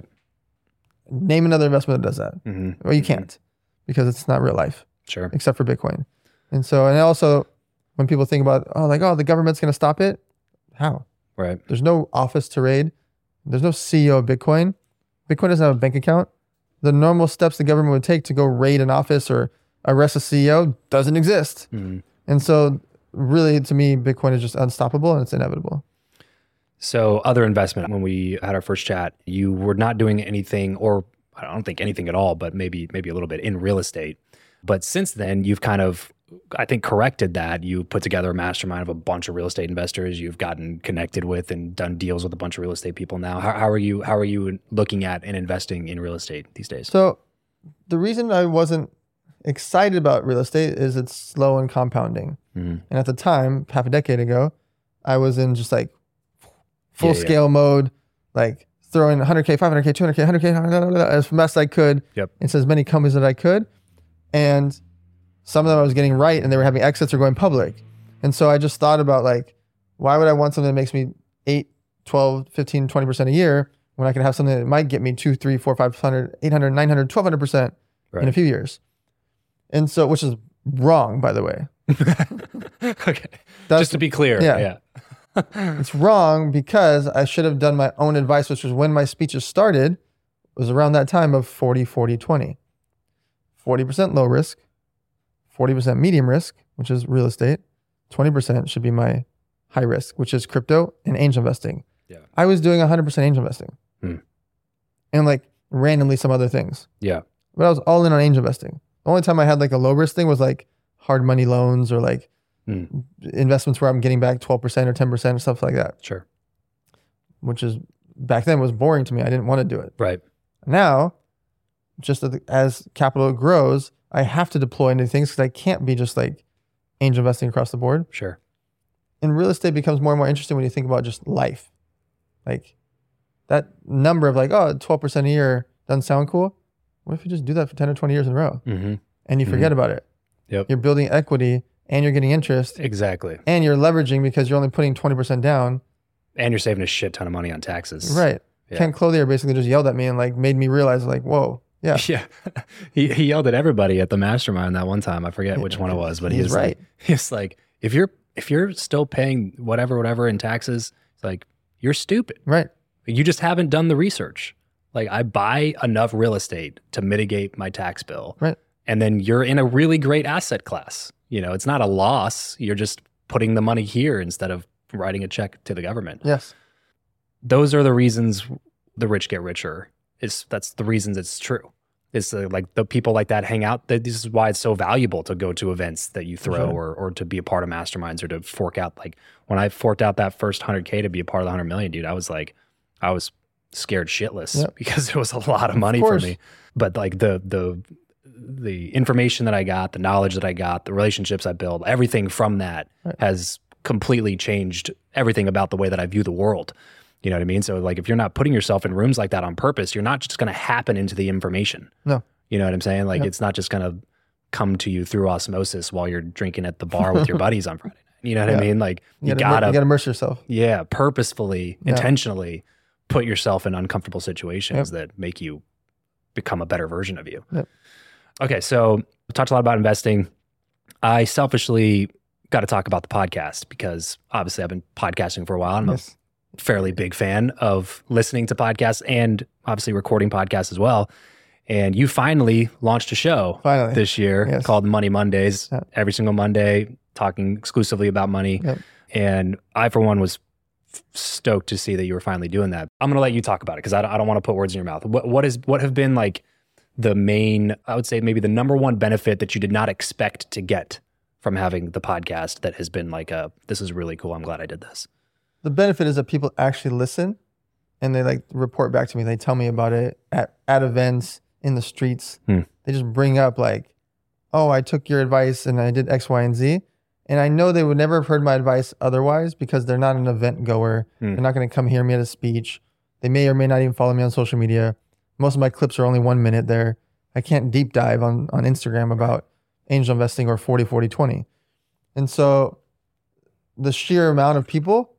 Name another investment that does that. Mm-hmm. Well, you can't because it's not real life Sure. except for Bitcoin. And so, and also when people think about, oh, like, oh, the government's going to stop it. How? Right. There's no office to raid. There's no C E O of Bitcoin. Bitcoin doesn't have a bank account. The normal steps the government would take to go raid an office or arrest a C E O doesn't exist. Mm-hmm. And so really, to me, Bitcoin is just unstoppable and it's inevitable. So other investment, when we had our first chat, you were not doing anything, or I don't think anything at all, but maybe maybe a little bit in real estate. But since then, you've kind of, I think, corrected that. You put together a mastermind of a bunch of real estate investors. You've gotten connected with and done deals with a bunch of real estate people now. How, how are you? How are you looking at and investing in real estate these days? So the reason I wasn't excited about real estate is it's slow and compounding. Mm-hmm. And at the time, half a decade ago, I was in just like full Yeah, yeah. scale mode, like throwing one hundred K, five hundred K, two hundred K, one hundred K, blah, blah, blah, as best I could Yep. into as many companies that I could. And some of them I was getting right and they were having exits or going public. And so I just thought about like, why would I want something that makes me eight, twelve, fifteen, twenty percent a year when I can have something that might get me two, three, four, five hundred, eight hundred, nine hundred, twelve hundred percent in a Right. few years. And so, which is wrong, by the way. Okay. That's- Just to be clear. yeah. Yeah. It's wrong because I should have done my own advice, which was when my speeches started, was around that time of forty, forty, twenty. forty percent low risk, forty percent medium risk, which is real estate. twenty percent should be my high risk, which is crypto and angel investing. Yeah. I was doing one hundred percent angel investing. Hmm. And like randomly some other things. Yeah. But I was all in on angel investing. The only time I had like a low risk thing was like hard money loans or like Hmm. investments where I'm getting back twelve percent or ten percent or stuff like that, Sure. which is back then was boring to me. I didn't want to do it. Right. Now, just as- as capital grows, I have to deploy into things because I can't be just like angel investing across the board. Sure. And real estate becomes more and more interesting when you think about just life. Like that number of like, oh, twelve percent a year doesn't sound cool. What if you just do that for ten or twenty years in a row Mm-hmm. and you forget about it? Yep. You're building equity and you're getting interest Exactly. and you're leveraging because you're only putting twenty percent down. And you're saving a shit ton of money on taxes. Right. Yeah. Ken Clothier basically just yelled at me and like made me realize like, whoa, yeah. Yeah. he, he yelled at everybody at the mastermind that one time. I forget which one it was, but he He's was right. like, he's like, if you're, if you're still paying whatever, whatever in taxes, it's like, you're stupid. Right. You just haven't done the research. Like I buy enough real estate to mitigate my tax bill. Right. And then you're in a really great asset class. You know, it's not a loss. You're just putting the money here instead of writing a check to the government. Yes. Those are the reasons the rich get richer. It's that's the reasons it's true. It's uh, like the people like that hang out. That this is why it's so valuable to go to events that you throw, Sure. or or to be a part of masterminds, or to fork out. Like when I forked out that first one hundred K to be a part of the one hundred million, dude, I was like, I was scared shitless Yep. because it was a lot of money for course. me. But like the the the information that I got, the knowledge that I got, the relationships I built, everything from that Right. has completely changed everything about the way that I view the world. You know what I mean? So like if you're not putting yourself in rooms like that on purpose, you're not just going to happen into the information. No. You know what I'm saying? Like Yep. it's not just going to come to you through osmosis while you're drinking at the bar with your buddies on Friday night. You know what Yeah. I mean? Like you, You, gotta, gotta, you gotta immerse yourself. yeah, purposefully, Yeah. intentionally put yourself in uncomfortable situations that make you become a better version of you. Yep. Okay. So we talked a lot about investing. I selfishly got to talk about the podcast because obviously I've been podcasting for a while. I'm Yes. fairly big fan of listening to podcasts and obviously recording podcasts as well. And you finally launched a show Finally. this year Yes. called Money Mondays. Yeah. Every single Monday, talking exclusively about money. Yep. And I, for one, was f- stoked to see that you were finally doing that. I'm going to let you talk about it because I don't, I don't want to put words in your mouth. What what is what have been like the main, I would say maybe the number one benefit that you did not expect to get from having the podcast that has been like a, this is really cool. I'm glad I did this. The benefit is that people actually listen and they like report back to me. They tell me about it at, at events, in the streets. Hmm. They just bring up like, oh, I took your advice and I did X, Y, and Z. And I know they would never have heard my advice otherwise because they're not an event goer. Hmm. They're not going to come hear me at a speech. They may or may not even follow me on social media. Most of my clips are only one minute there. I can't deep dive on, on Instagram about angel investing or forty, forty, twenty. And so the sheer amount of people,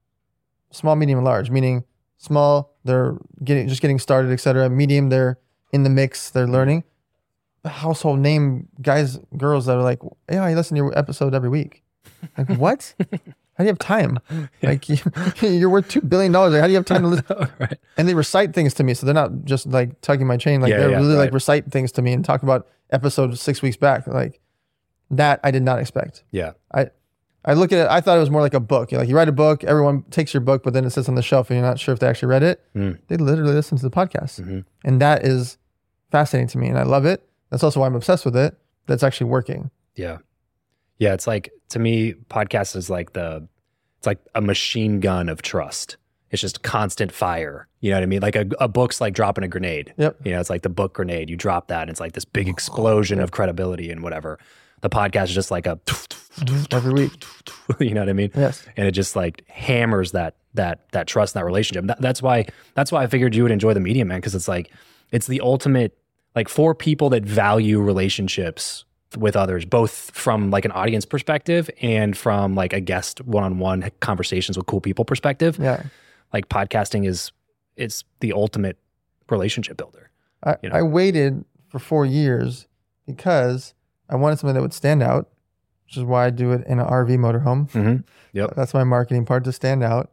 small, medium, and large, meaning small, they're getting just getting started, et cetera. Medium, they're in the mix, they're learning. The household name guys, girls that are like, yeah, I listen to your episode every week. Like, what? How do you have time? Like, you, you're worth two billion dollars. Like, how do you have time to listen? Right. And they recite things to me. So they're not just like tugging my chain. Like, Yeah, they yeah, really right. like recite things to me and talk about episodes six weeks back. Like, that I did not expect. Yeah. I I look at it, I thought it was more like a book. You're like, you write a book, everyone takes your book, but then it sits on the shelf and you're not sure if they actually read it. Mm. They literally listen to the podcast. Mhm. And that is fascinating to me. And I love it. That's also why I'm obsessed with it. That's actually working. Yeah. Yeah. It's like, to me, podcast is like the, it's like a machine gun of trust. It's just constant fire. You know what I mean? Like a, a book's like dropping a grenade. Yep. You know, it's like the book grenade. You drop that and it's like this big explosion of credibility and whatever. The podcast is just like a, Every week. you know what I mean? Yes. And it just like hammers that, that, that trust and that relationship. That, that's why, that's why I figured you would enjoy the medium, man. Cause it's like, it's the ultimate, like for people that value relationships with others, both from like an audience perspective and from like a guest one-on-one conversations with cool people perspective. Yeah. Like podcasting is, it's the ultimate relationship builder. I, You know? I waited for four years because I wanted something that would stand out, which is why I do it in an R V motorhome. Mm-hmm. Yep. That's my marketing part, to stand out.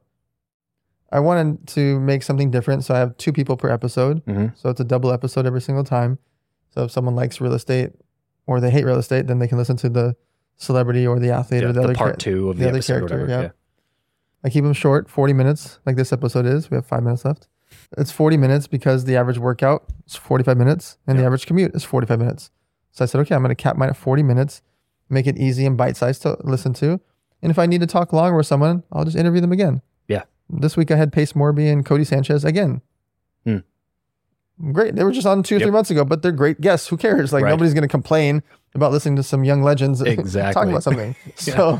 I wanted to make something different. So I have two people per episode. Mm-hmm. So it's a double episode every single time. So if someone likes real estate or they hate real estate, then they can listen to the celebrity or the athlete Yeah, or the, the other part char- two of the, the other episode or character, whatever. yeah. I keep them short, forty minutes, like this episode is. We have five minutes left. It's forty minutes because the average workout is forty-five minutes and the Yeah. average commute is forty-five minutes. So I said, okay, I'm going to cap mine at forty minutes, make it easy and bite-sized to listen to. And if I need to talk longer with someone, I'll just interview them again. Yeah. This week I had Pace Morby and Cody Sanchez again. Hmm. Great. They were just on two or Yep. three months ago, but they're great guests. Who cares? Like, Right. nobody's going to complain about listening to some young legends Exactly. talking about something. So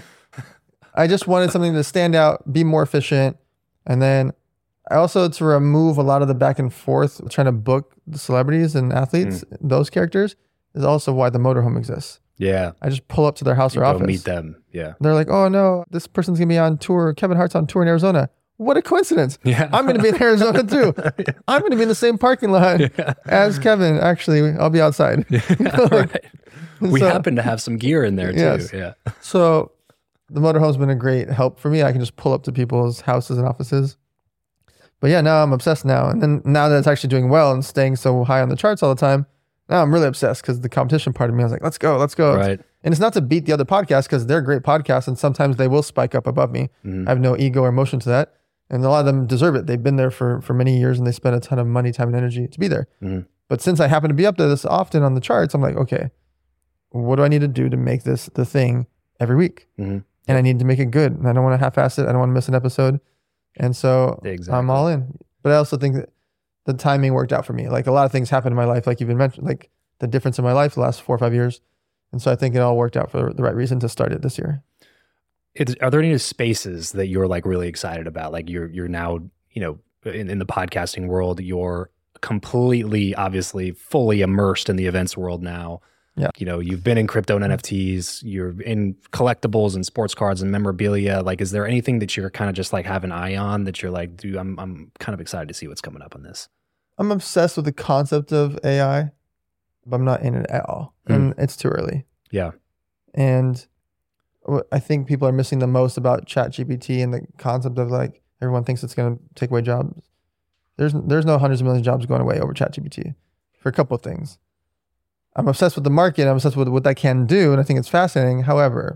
I just wanted something to stand out, be more efficient. And then I also, to remove a lot of the back and forth, trying to book the celebrities and athletes, Mm. those characters, is also why the motorhome exists. Yeah. I just pull up to their house You or go office. meet them. Yeah. They're like, oh no, this person's going to be on tour. Kevin Hart's on tour in Arizona. What a coincidence. Yeah. I'm going to be in Arizona too. I'm going to be in the same parking lot Yeah. as Kevin. Actually, I'll be outside. Right. We So- happen to have some gear in there too. Yes. Yeah. So the motorhome's been a great help for me. I can just pull up to people's houses and offices. But yeah, now I'm obsessed now. And then now that it's actually doing well and staying so high on the charts all the time, now I'm really obsessed because the competition part of me, I was like, let's go, let's go. Right. And it's not to beat the other podcasts because they're great podcasts and sometimes they will spike up above me. Mhm. I have no ego or emotion to that. And a lot of them deserve it. They've been there for, for many years and they spend a ton of money, time, and energy to be there. Mhm. But since I happen to be up there this often on the charts, I'm like, okay, what do I need to do to make this the thing every week? Mhm. And I need to make it good. And I don't want to half-ass it. I don't want to miss an episode. And so Exactly. I'm all in. But I also think that the timing worked out for me. Like a lot of things happened in my life, like you've been mentioned, like the difference in my life the last four or five years. And so I think it all worked out for the right reason to start it this year. It's, are there any spaces that you're like really excited about? Like you're you're now, you know, in, in the podcasting world, you're completely, obviously, fully immersed in the events world now. Yeah. You know, you've been in crypto and N F Ts, you're in collectibles and sports cards and memorabilia. Like, is there anything that you're kind of just like have an eye on that you're like, dude, I'm I'm kind of excited to see what's coming up on this? I'm obsessed with the concept of A I, but I'm not in it at all. Mm. And it's too early. Yeah. And what I think people are missing the most about ChatGPT and the concept of like Everyone thinks it's going to take away jobs. There's there's no hundreds of millions of jobs going away over ChatGPT for a couple of things. I'm obsessed with the market. I'm obsessed with what that can do, and I think it's fascinating. However,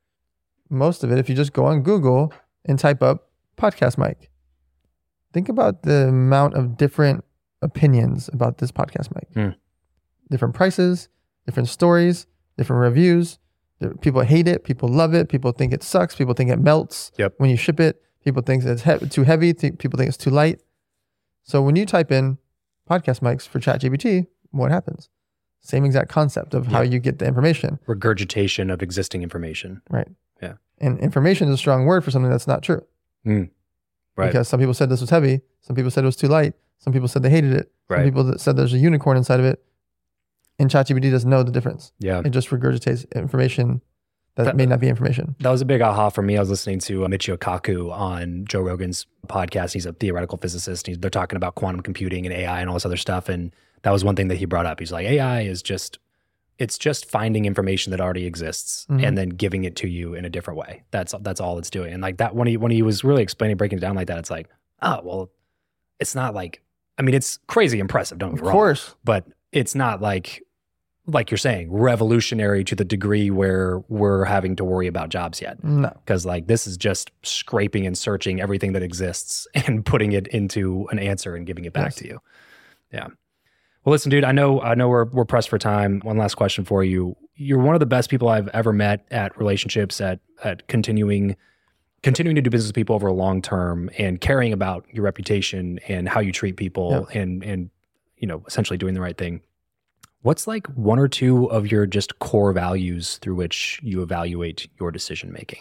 most of it, if you just go on Google and type up podcast mic, think about the amount of different opinions about this podcast mic. Hmm. Different prices, different stories, different reviews. People hate it. People love it. People think it sucks. People think it melts Yep. when you ship it. People think it's he- too heavy. Th- people think it's too light. So when you type in podcast mics for ChatGPT, what happens? Same exact concept of how Yeah. you get the information. Regurgitation of existing information. Right. Yeah. And information is a strong word for something that's not true. Mm. Right. Because some people said this was heavy. Some people said it was too light. Some people said they hated it. Some Right. people that said there's a unicorn inside of it. And ChatGPT doesn't know the difference. Yeah. It just regurgitates information that, That- may not be information. That was a big aha for me. I was listening to uh, Michio Kaku on Joe Rogan's podcast. He's a theoretical physicist. He's, they're talking about quantum computing and A I and all this other stuff. And that was one thing that he brought up. He's like, A I is just, it's just finding information that already exists Mhm. and then giving it to you in a different way. That's that's all it's doing. And like that, when he when he was really explaining, breaking it down like that, it's like, oh, well, it's not like, I mean, it's crazy impressive, don't get Of me wrong. course. But it's not like, like you're saying, revolutionary to the degree where we're having to worry about jobs yet. No. Because like this is just scraping and searching everything that exists and putting it into an answer and giving it back Yes. to you. Yeah. Well, listen, dude, I know I know we're we're pressed for time. One last question for you. You're one of the best people I've ever met at relationships, at at continuing continuing to do business with people over a long term and caring about your reputation and how you treat people and and you know, essentially doing the right thing. What's like one or two of your just core values through which you evaluate your decision making?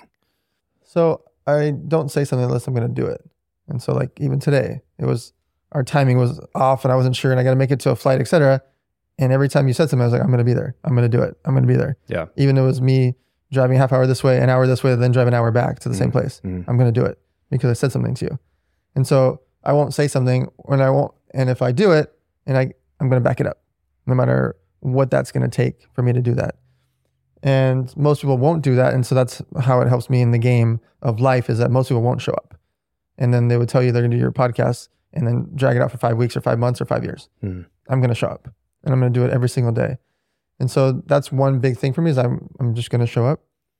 So I don't say something unless I'm going to do it. And so like even today, it was, our timing was off and I wasn't sure and I got to make it to a flight, et cetera. And every time you said something, I was like, I'm going to be there. I'm going to do it. I'm going to be there. Yeah. Even though it was me driving a half hour this way, an hour this way, then drive an hour back to the same place. Mhm. I'm going to do it because I said something to you. And so I won't say something when I won't. And if I do it, and I, I'm going to back it up no matter what that's going to take for me to do that. And most people won't do that. And so that's how it helps me in the game of life, is that most people won't show up. And then they would tell you they're going to do your podcast and then drag it out for five weeks or five months or five years. Mhm. I'm going to show up and I'm going to do it every single day. And so that's one big thing for me, is I'm, I'm just going to show up.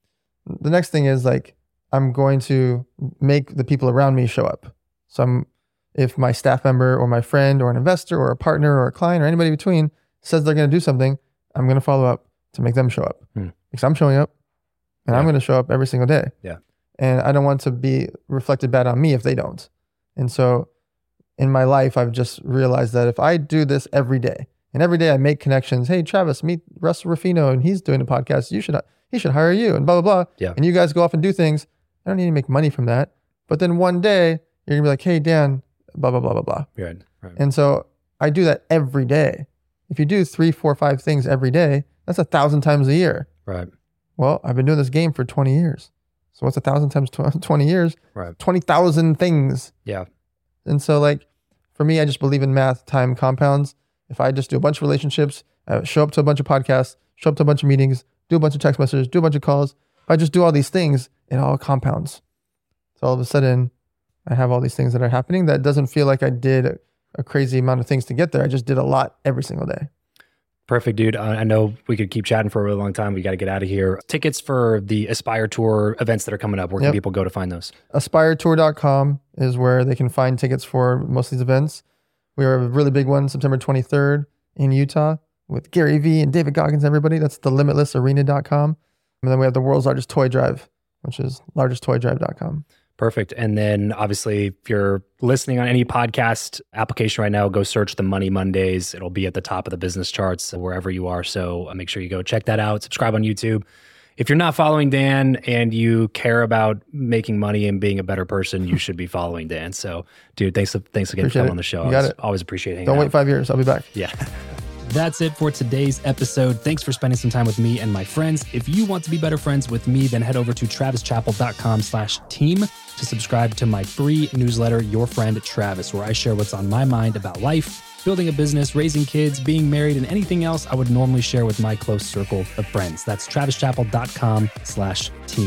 The next thing is like, I'm going to make the people around me show up. So I'm, if my staff member or my friend or an investor or a partner or a client or anybody between says they're going to do something, I'm going to follow up to make them show up. Hmm. Because I'm showing up and I'm Yeah. going to show up every single day. Yeah. And I don't want to be reflected bad on me if they don't. And so in my life, I've just realized that if I do this every day, and every day I make connections, hey, Travis, meet Russell Ruffino and he's doing a podcast. You should, he should hire you and blah, blah, blah. Yeah. And you guys go off and do things. I don't need to make money from that. But then one day you're gonna be like, hey, Dan, blah, blah, blah, blah, blah. Right. Right. And so I do that every day. If you do three, four, five things every day, that's a thousand times a year. Right. Well, I've been doing this game for twenty years. So what's a thousand times tw- twenty years? Right. twenty thousand things. Yeah. And so like, for me, I just believe in math, time compounds. If I just do a bunch of relationships, uh, show up to a bunch of podcasts, show up to a bunch of meetings, do a bunch of text messages, do a bunch of calls, if I just do all these things, it all compounds. So all of a sudden, I have all these things that are happening that doesn't feel like I did a, a crazy amount of things to get there. I just did a lot every single day. Perfect, dude. Uh, I know we could keep chatting for a really long time. We got to get out of here. Tickets for the Aspire Tour events that are coming up. Where can Yep. people go to find those? aspire tour dot com is where they can find tickets for most of these events. We have a really big one September twenty-third in Utah with Gary Vee and David Goggins and everybody. That's the limitless arena dot com. And then we have the world's largest toy drive, which is largest toy drive dot com. Perfect. And then obviously, if you're listening on any podcast application right now, go search the Money Mondays. It'll be at the top of the business charts wherever you are. So uh, make sure you go check that out. Subscribe on YouTube. If you're not following Dan and you care about making money and being a better person, you should be following Dan. So, dude, thanks thanks again Appreciate for coming it. on the show. You I got always, it. always appreciate hanging Don't out. wait five years. I'll be back. Yeah. That's it for today's episode. Thanks for spending some time with me and my friends. If you want to be better friends with me, then head over to travis chappell dot com slash team to subscribe to my free newsletter, Your Friend Travis, where I share what's on my mind about life, building a business, raising kids, being married, and anything else I would normally share with my close circle of friends. That's travis chappell dot com slash team.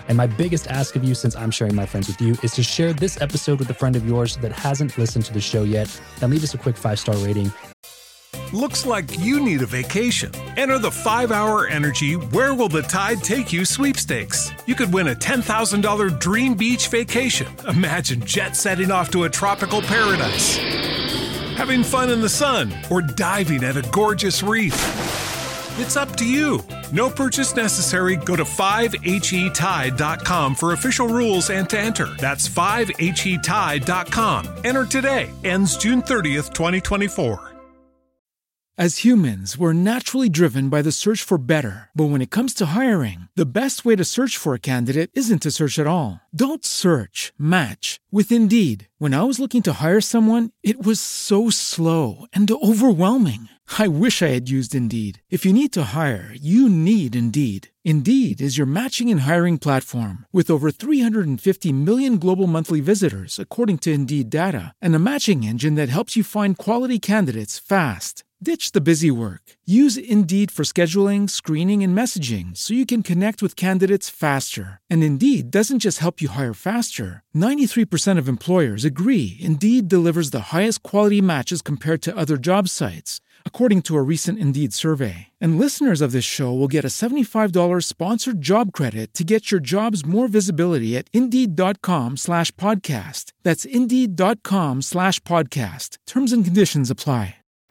And my biggest ask of you, since I'm sharing my friends with you, is to share this episode with a friend of yours that hasn't listened to the show yet, and leave us a quick five-star rating. Looks like you need a vacation. Enter the five hour Energy Where Will the Tide Take You sweepstakes. You could win a ten thousand dollars dream beach vacation. Imagine jet setting off to a tropical paradise, having fun in the sun, or diving at a gorgeous reef. It's up to you. No purchase necessary. Go to five H E tide dot com for official rules and to enter. That's five H E tide dot com. Enter today. Ends June thirtieth, twenty twenty-four. As humans, we're naturally driven by the search for better. But when it comes to hiring, the best way to search for a candidate isn't to search at all. Don't search, match with Indeed. When I was looking to hire someone, it was so slow and overwhelming. I wish I had used Indeed. If you need to hire, you need Indeed. Indeed is your matching and hiring platform with over three hundred fifty million global monthly visitors, according to Indeed data, and a matching engine that helps you find quality candidates fast. Ditch the busy work. Use Indeed for scheduling, screening, and messaging so you can connect with candidates faster. And Indeed doesn't just help you hire faster. ninety-three percent of employers agree Indeed delivers the highest quality matches compared to other job sites, according to a recent Indeed survey. And listeners of this show will get a seventy-five dollars sponsored job credit to get your jobs more visibility at Indeed.com slash podcast. That's Indeed.com slash podcast. Terms and conditions apply.